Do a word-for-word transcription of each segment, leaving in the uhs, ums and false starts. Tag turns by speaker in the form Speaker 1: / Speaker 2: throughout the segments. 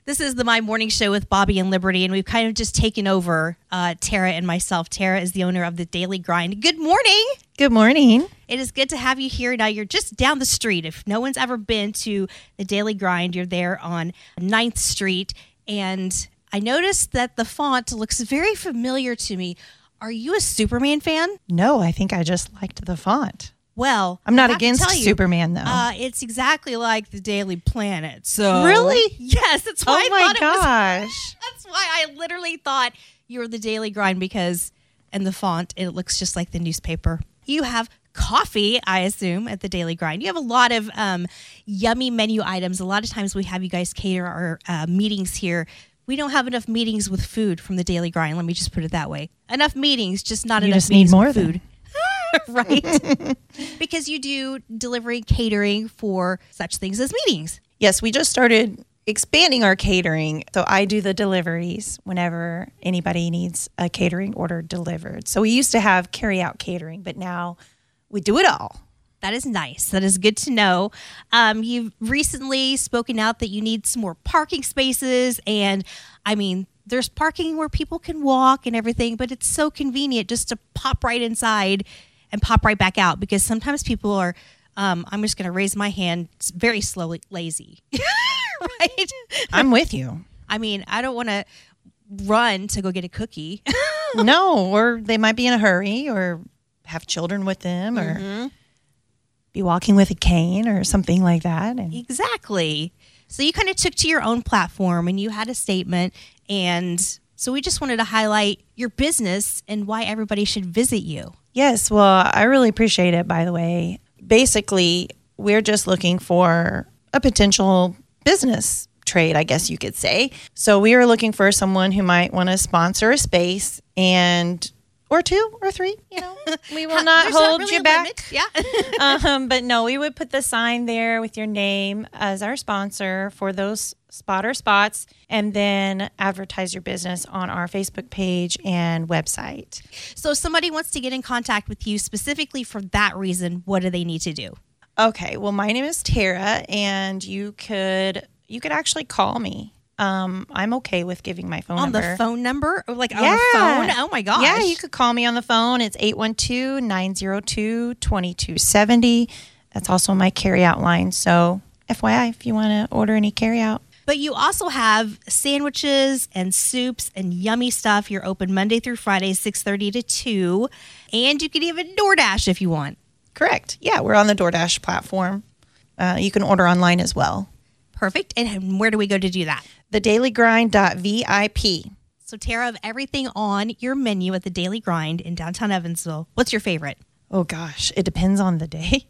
Speaker 1: This is the My Morning Show with Bobby and Liberty, and we've kind of just taken over uh, Tara and myself. Tara is the owner of the Daily Grind. Good morning.
Speaker 2: Good morning.
Speaker 1: It is good to have you here. Now, you're just down the street. If no one's ever been to the Daily Grind, you're there on ninth Street, and I noticed that the font looks very familiar to me. Are you a Superman fan?
Speaker 2: No, I think I just liked the font.
Speaker 1: Well,
Speaker 2: I'm not against you, Superman, though.
Speaker 1: Uh, it's exactly like the Daily Planet. So
Speaker 2: really?
Speaker 1: Yes, that's why
Speaker 2: oh
Speaker 1: I
Speaker 2: my
Speaker 1: thought
Speaker 2: gosh.
Speaker 1: it was. That's why I literally thought you were the Daily Grind, because in the font, it looks just like the newspaper. You have coffee, I assume, at the Daily Grind. You have a lot of um, yummy menu items. A lot of times we have you guys cater our uh, meetings here. We don't have enough meetings with food from the Daily Grind. Let me just put it that way. Enough meetings, just not
Speaker 2: you
Speaker 1: enough
Speaker 2: just
Speaker 1: meetings
Speaker 2: need more
Speaker 1: with food.
Speaker 2: Then.
Speaker 1: Right? Because you do delivery catering for such things as meetings.
Speaker 2: Yes, we just started expanding our catering. So I do the deliveries whenever anybody needs a catering order delivered. So we used to have carry out catering, but now we do it all.
Speaker 1: That is nice. That is good to know. Um, you've recently spoken out that you need some more parking spaces. And I mean, there's parking where people can walk and everything, but it's so convenient just to pop right inside and pop right back out, because sometimes people are, um, I'm just going to raise my hand, very slowly lazy, right?
Speaker 2: I'm with you.
Speaker 1: I mean, I don't want to run to go get a cookie.
Speaker 2: No, or they might be in a hurry or have children with them or mm-hmm. be walking with a cane or something like that. And
Speaker 1: exactly. So you kind of took to your own platform and you had a statement, and so we just wanted to highlight your business and why everybody should visit you.
Speaker 2: Yes, well, I really appreciate it, by the way. Basically, we're just looking for a potential business trade, I guess you could say. So we are looking for someone who might want to sponsor a space, and or two or three, you know. We will not
Speaker 1: There's
Speaker 2: hold
Speaker 1: not really
Speaker 2: you
Speaker 1: a
Speaker 2: back.
Speaker 1: limit. Yeah.
Speaker 2: um, but no, we would put the sign there with your name as our sponsor for those spotter spots, and then advertise your business on our Facebook page and website.
Speaker 1: So if somebody wants to get in contact with you specifically for that reason, what do they need to do?
Speaker 2: Okay, well, my name is Tara, and you could you could actually call me. Um, I'm okay with giving my phone
Speaker 1: on
Speaker 2: number.
Speaker 1: On the phone number? Or like
Speaker 2: yeah.
Speaker 1: on the phone? Oh my gosh.
Speaker 2: Yeah, you could call me on the phone. It's eight one two, nine zero two, two two seven zero. That's also my carry-out line. So F Y I, if you want to order any carry-out.
Speaker 1: But you also have sandwiches and soups and yummy stuff. You're open Monday through Friday, six thirty to two. And you can even DoorDash if you want.
Speaker 2: Correct. Yeah, we're on the DoorDash platform. Uh, you can order online as well.
Speaker 1: Perfect. And where do we go to do that?
Speaker 2: the daily grind dot V I P.
Speaker 1: So, Tara, of everything on your menu at the Daily Grind in downtown Evansville, what's your favorite?
Speaker 2: Oh, gosh. It depends on the day.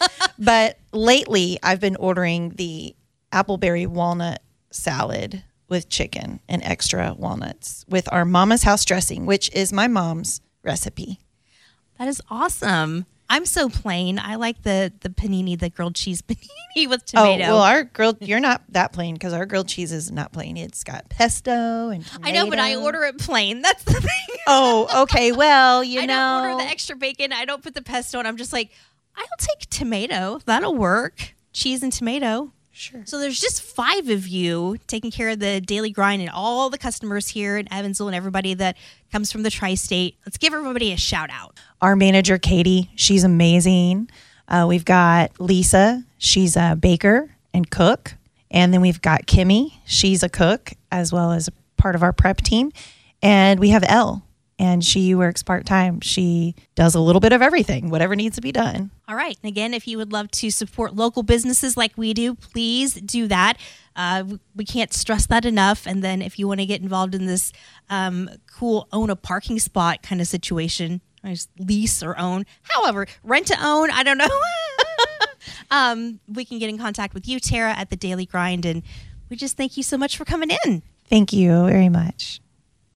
Speaker 2: But lately, I've been ordering the appleberry walnut salad with chicken and extra walnuts with our Mama's House dressing, which is my mom's recipe.
Speaker 1: That is awesome. I'm so plain. I like the the panini, the grilled cheese panini with tomato.
Speaker 2: Oh, well, our grilled, you're not that plain, because our grilled cheese is not plain. It's got pesto and tomato.
Speaker 1: I know, but I order it plain. That's the thing.
Speaker 2: Oh, okay. Well, you
Speaker 1: I
Speaker 2: know.
Speaker 1: I don't order the extra bacon. I don't put the pesto, and I'm just like, I'll take tomato. That'll work. Cheese and tomato.
Speaker 2: Sure.
Speaker 1: So there's just five of you taking care of the Daily Grind and all the customers here in Evansville and everybody that comes from the tri-state. Let's give everybody a shout out.
Speaker 2: Our manager, Katie, she's amazing. Uh, we've got Lisa. She's a baker and cook. And then we've got Kimmy. She's a cook as well as part of our prep team. And we have Elle. And she works part-time. She does a little bit of everything, whatever needs to be done.
Speaker 1: All right. And again, if you would love to support local businesses like we do, please do that. Uh, we can't stress that enough. And then if you want to get involved in this um, cool own a parking spot kind of situation, or just lease or own, however, rent to own, I don't know. um, we can get in contact with you, Tara, at the Daily Grind. And we just thank you so much for coming in.
Speaker 2: Thank you very much.